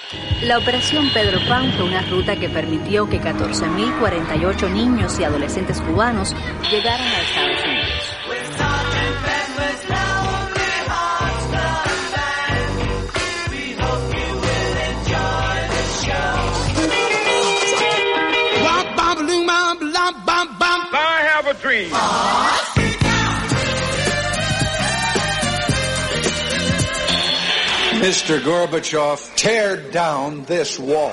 La Operación Pedro Pan fue una ruta que permitió que 14.048 niños y adolescentes cubanos llegaran a Estados Unidos. I have a dream. Mr. Gorbachev, tear down this wall.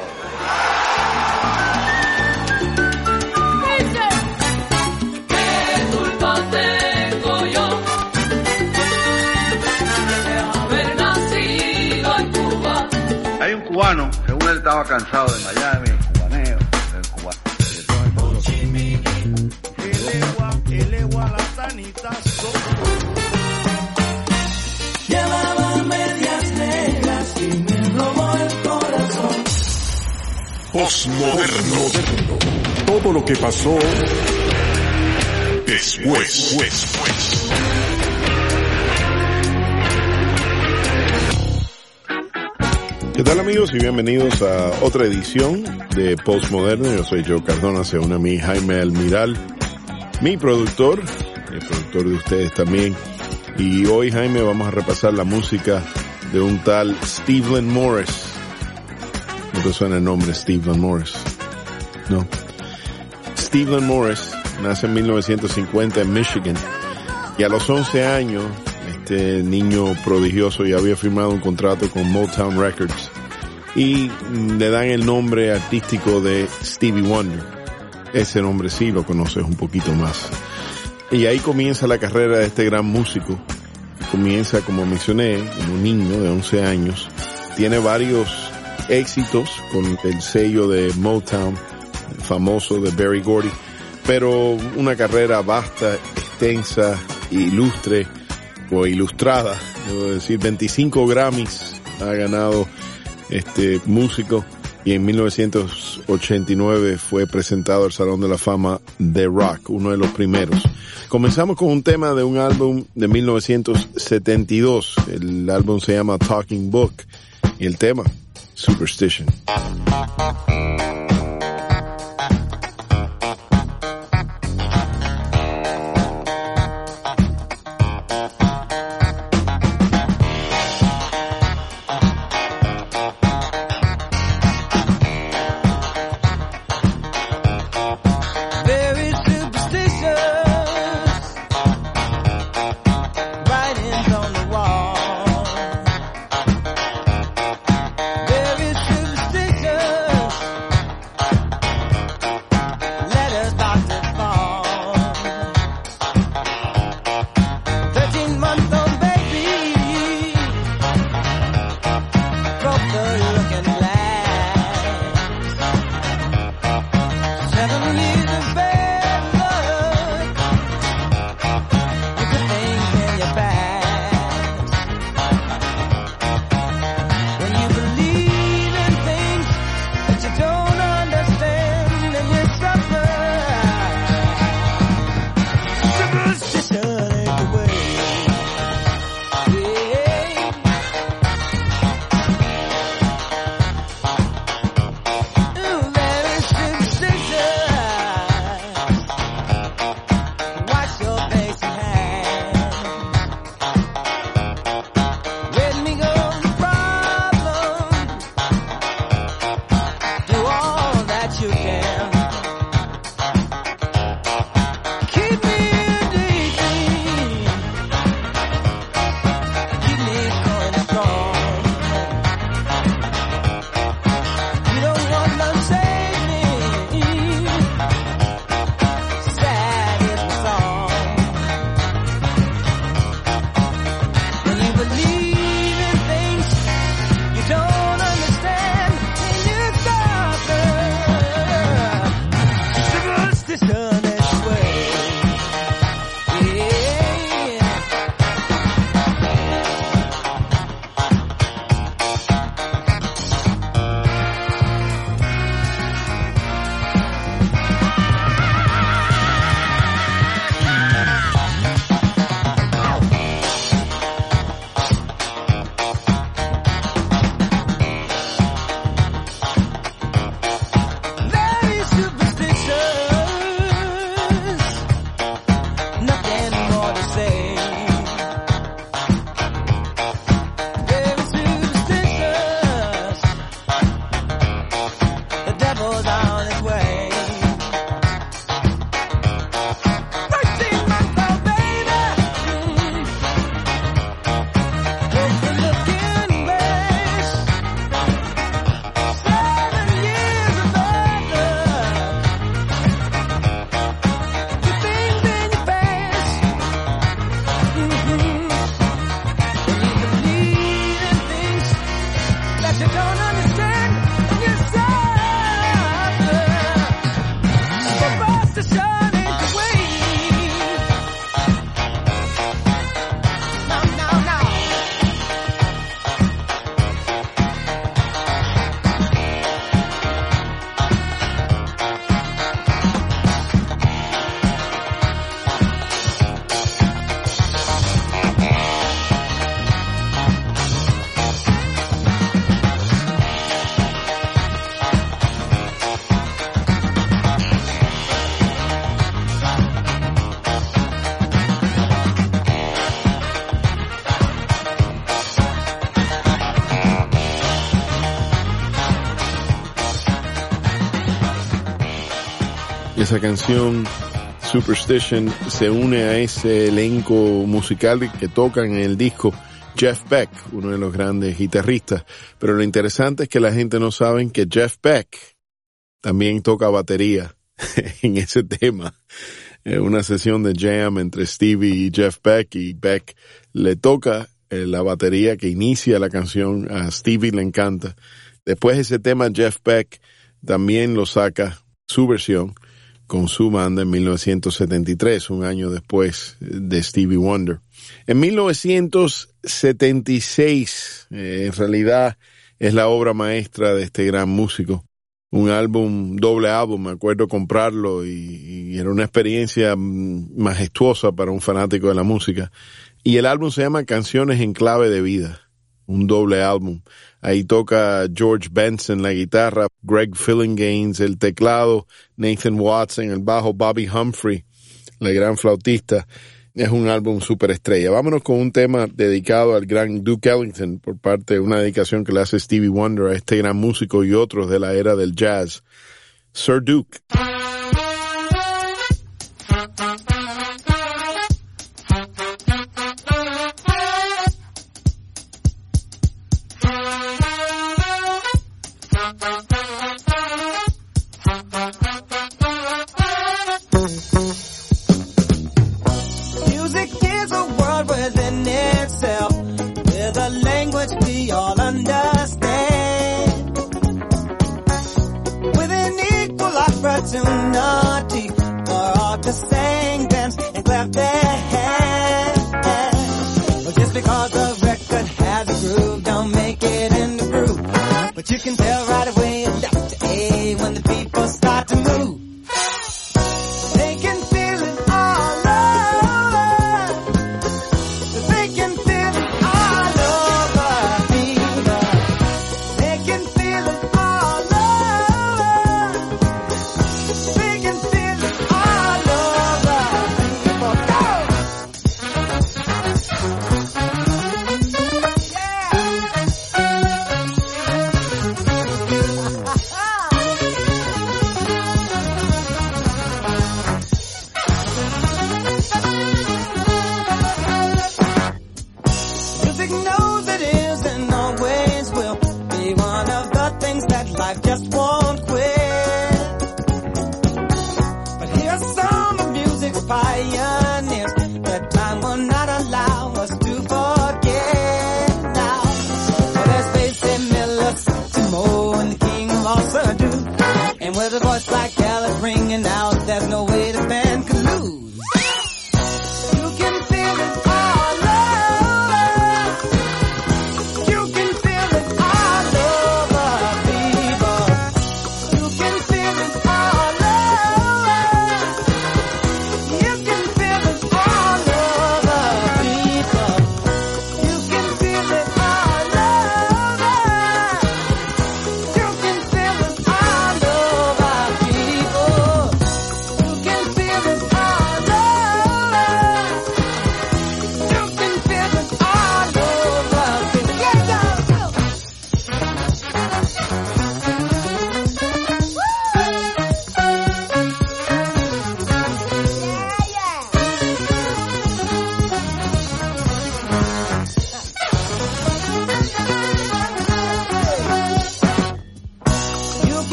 Hay un cubano, según él estaba cansado de Miami, el cubaneo, del cubano. Elewa la sanitazo. Llevaba medias negras y me robó el corazón. Postmoderno. Todo lo que pasó después. ¿Qué tal, amigos? Y bienvenidos a otra edición de Postmoderno. Yo soy Joe Cardona, se une a mí Jaime Almiral, mi productor, el productor de ustedes también. Y hoy, Jaime, vamos a repasar la música de un tal Stephen Morris. ¿No te suena el nombre Stephen Morris? No. Stephen Morris nace en 1950 en Michigan. Y a los 11 años, este niño prodigioso ya había firmado un contrato con Motown Records. Y le dan el nombre artístico de Stevie Wonder. Ese nombre sí lo conoces un poquito más. Y ahí comienza la carrera de este gran músico. Comienza, como mencioné, como un niño de 11 años. Tiene varios éxitos con el sello de Motown, famoso de Berry Gordy. Pero una carrera vasta, extensa, ilustre o ilustrada. Debo decir, 25 Grammys ha ganado este músico. Y en 1989 fue presentado al Salón de la Fama de Rock, uno de los primeros. Comenzamos con un tema de un álbum de 1972. El álbum se llama Talking Book y el tema, Superstition. 'cause you don't understand yourself. For us to shine ain't the way. No, no, no. Esa canción Superstition se une a ese elenco musical que tocan en el disco Jeff Beck, uno de los grandes guitarristas. Pero lo interesante es que la gente no sabe que Jeff Beck también toca batería en ese tema. Una sesión de jam entre Stevie y Jeff Beck, y Beck le toca la batería que inicia la canción. A Stevie le encanta. Después ese tema Jeff Beck también lo saca, su versión, con su banda en 1973, un año después de Stevie Wonder. En 1976, en realidad es la obra maestra de este gran músico. Un álbum, doble álbum, me acuerdo comprarlo y era una experiencia majestuosa para un fanático de la música. Y el álbum se llama Canciones en Clave de Vida, un doble álbum. Ahí toca George Benson la guitarra, Greg Phillinganes el teclado, Nathan Watson el bajo, Bobby Humphrey, el gran flautista. Es un álbum superestrella. Vámonos con un tema dedicado al gran Duke Ellington, por parte de una dedicación que le hace Stevie Wonder a este gran músico y otros de la era del jazz. Sir Duke. Opportunity for all to sing, dance, and clap their hands. Well, just because the record has a groove, don't make it in the groove. But you can tell right away, left to A, when the people start to move. They can feel it all over. They can feel it all over me. They can feel it all over.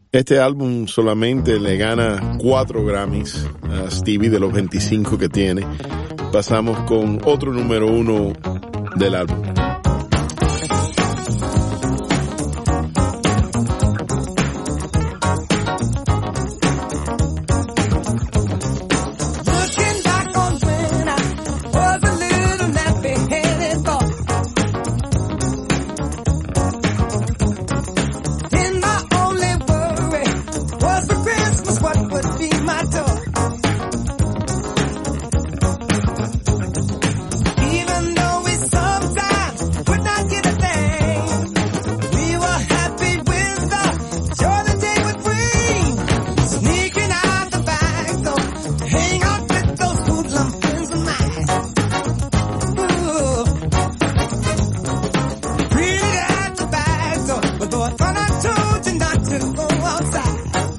Este álbum solamente le gana 4 Grammys a Stevie de los 25 que tiene. Pasamos con otro número 1 del álbum. Even though we sometimes would not get a thing, we were happy with the joy the day would bring. Sneaking out the back door to hang out with those hoodlum friends of mine. Ooh. Really at the back door, but though I thought I told you not to go outside.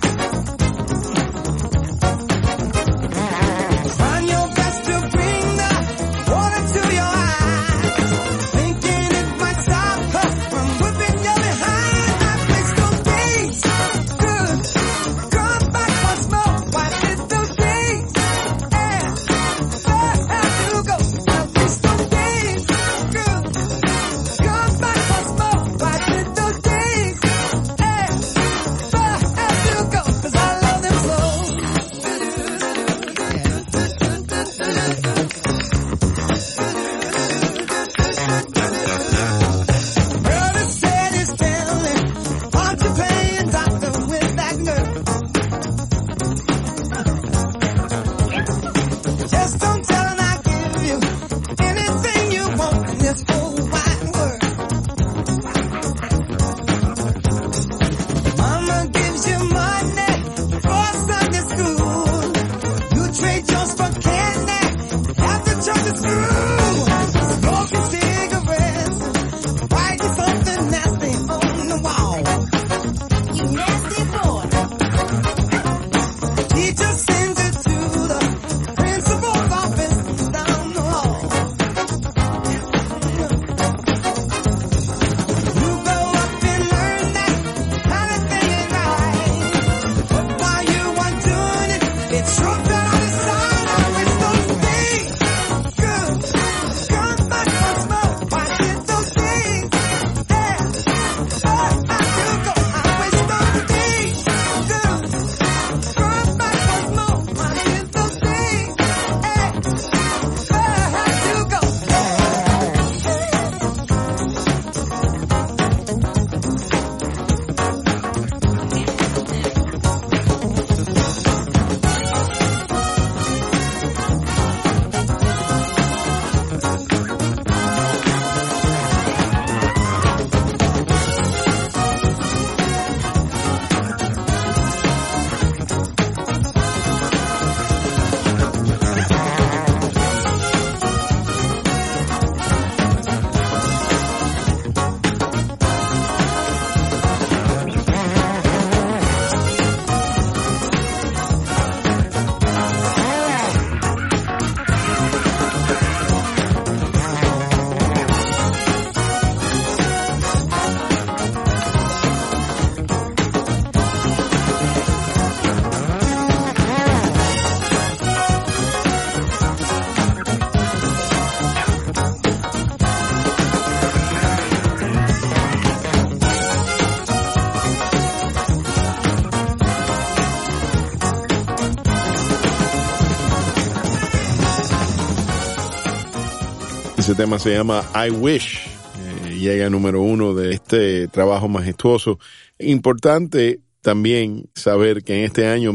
Ese tema se llama I Wish, llega número 1 de este trabajo majestuoso. Importante también saber que en este año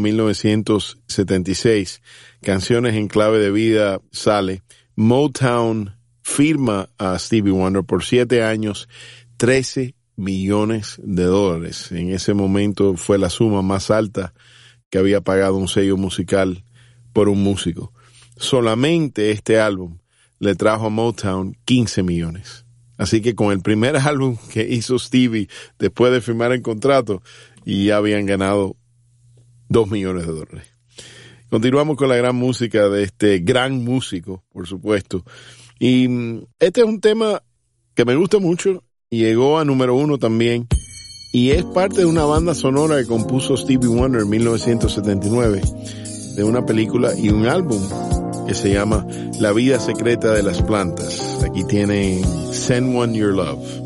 1976, Canciones en Clave de Vida sale. Motown firma a Stevie Wonder por 7 años, $13 millones. En ese momento fue la suma más alta que había pagado un sello musical por un músico. Solamente este álbum le trajo a Motown 15 millones. Así que con el primer álbum que hizo Stevie después de firmar el contrato, y ya habían ganado $2 millones. Continuamos con la gran música de este gran músico, por supuesto. Y este es un tema que me gusta mucho y llegó a número 1 también y es parte de una banda sonora que compuso Stevie Wonder en 1979 de una película y un álbum que se llama La vida secreta de las plantas. Aquí tiene Send One Your Love.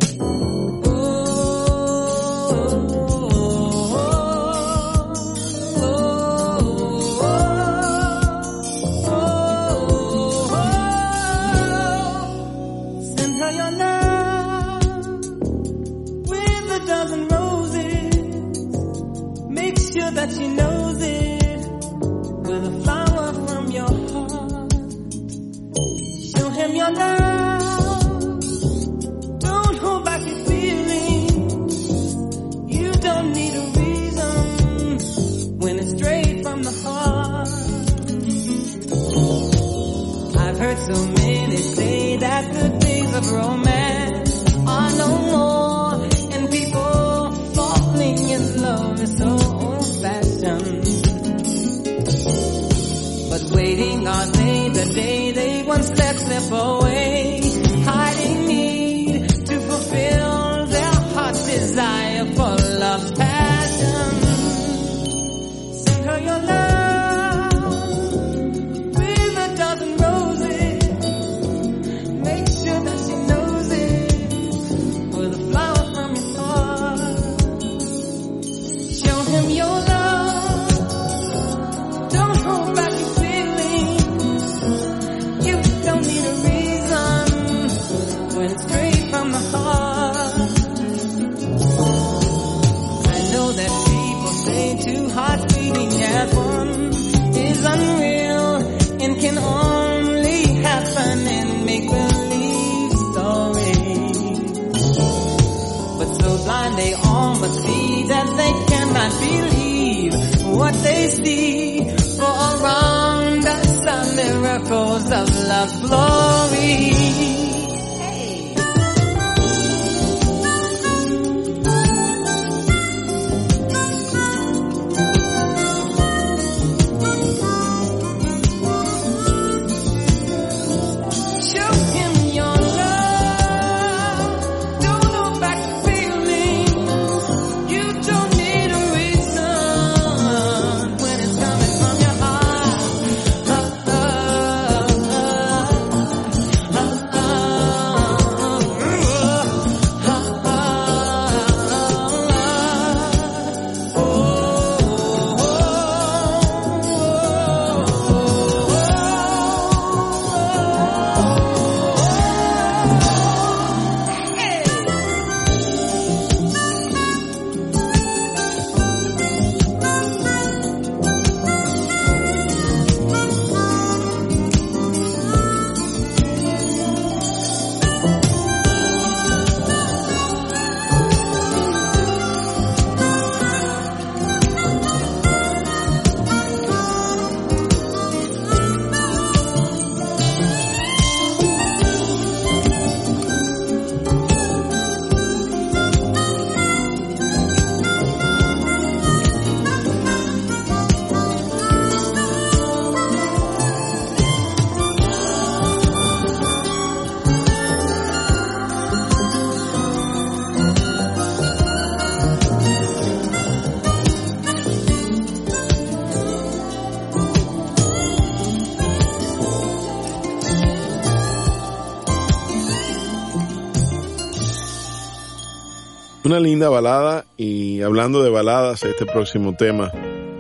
Una linda balada, y hablando de baladas, este próximo tema,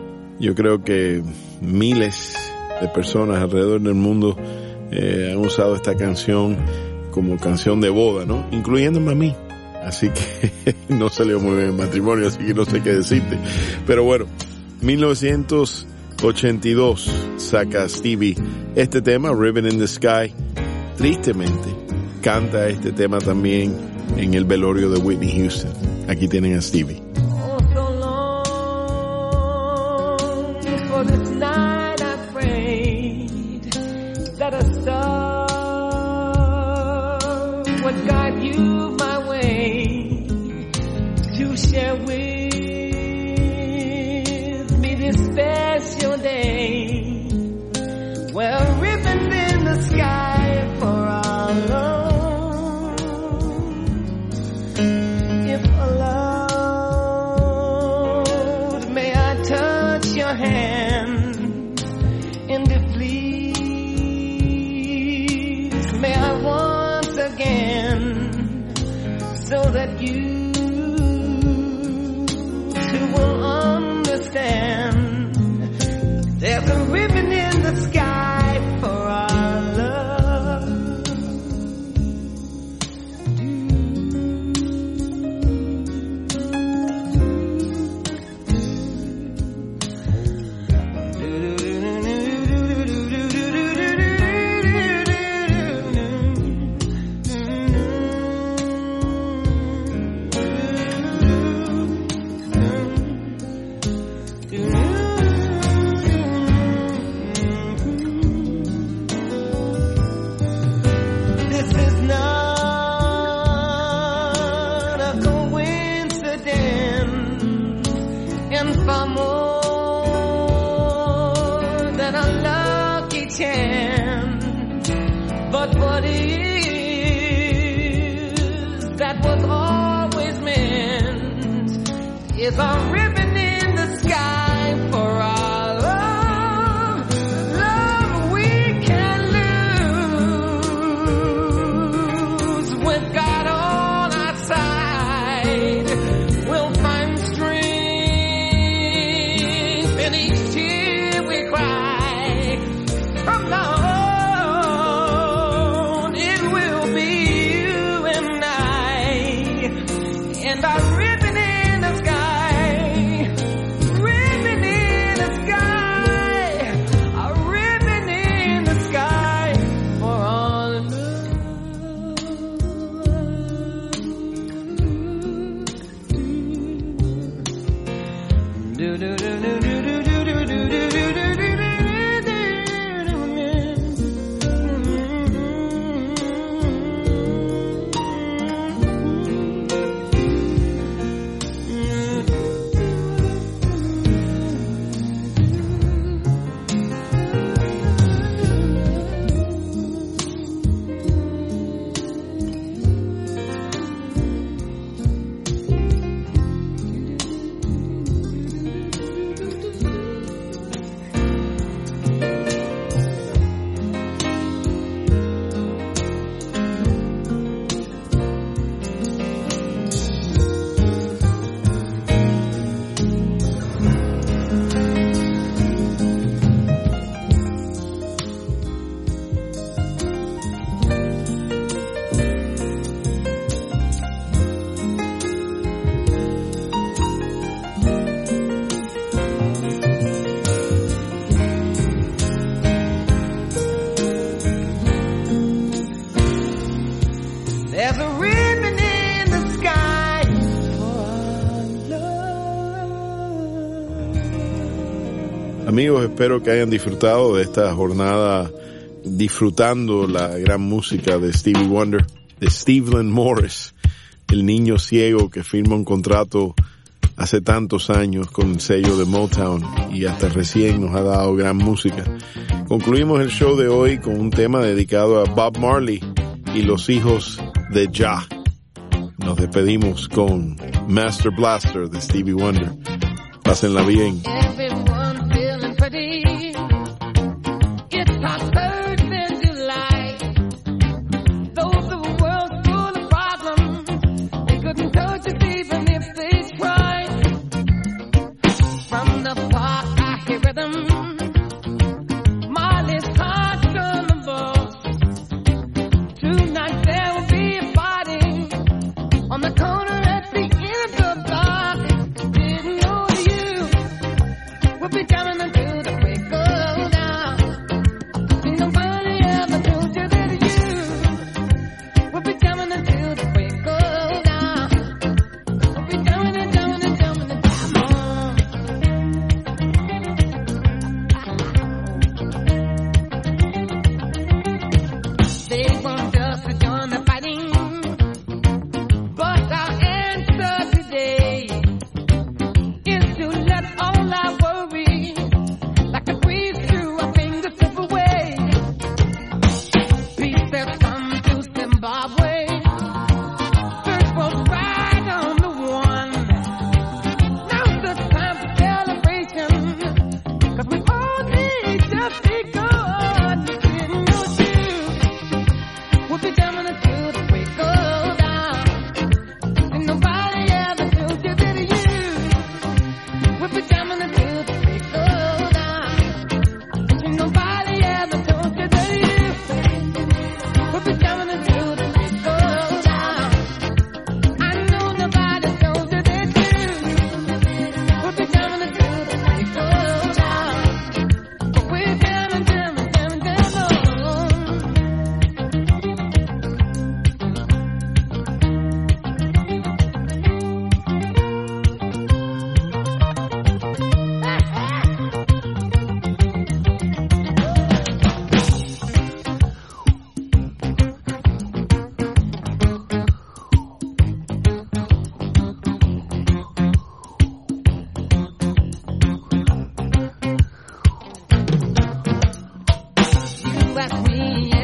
yo creo que miles de personas alrededor del mundo han usado esta canción como canción de boda, ¿no? Incluyéndome a mí. Así que no salió muy bien el matrimonio, así que no sé qué decirte. Pero bueno, 1982 saca Stevie este tema, Ribbon in the Sky. Tristemente, canta este tema también en el velorio de Whitney Houston. Aquí tienen a Stevie. Oh, so long for this night I prayed that a star would guide you my way to share with me this special day. Well, ribbons in the sky for our love. If a love again, so that you too will understand. There's a ribbon in the sky for our love. But what is that was always meant is a ribbon in the sky for our love. Love we can lose with God on our side. We'll find strength in each tear we cry. From now and a ribbon in the sky, ribbon in the sky, a ribbon in the sky for all love. Do do do do do do do do do do do do. There's a ribbon in the sky for our love. Amigos, espero que hayan disfrutado de esta jornada, disfrutando la gran música de Stevie Wonder, de Stevland Morris, el niño ciego que firma un contrato hace tantos años con el sello de Motown y hasta recién nos ha dado gran música. Concluimos el show de hoy con un tema dedicado a Bob Marley y los hijos de Jah. Nos despedimos con Master Blaster de Stevie Wonder. Pásenla bien. Everyone feeling pretty. It's our Thursday, July. Though the world's full of problems, they couldn't touch us even if they tried. From the park I hear rhythm. Marley's heart's gonna bust. Tonight there will be a party on the corner at the end of the block. Didn't know you. ask me.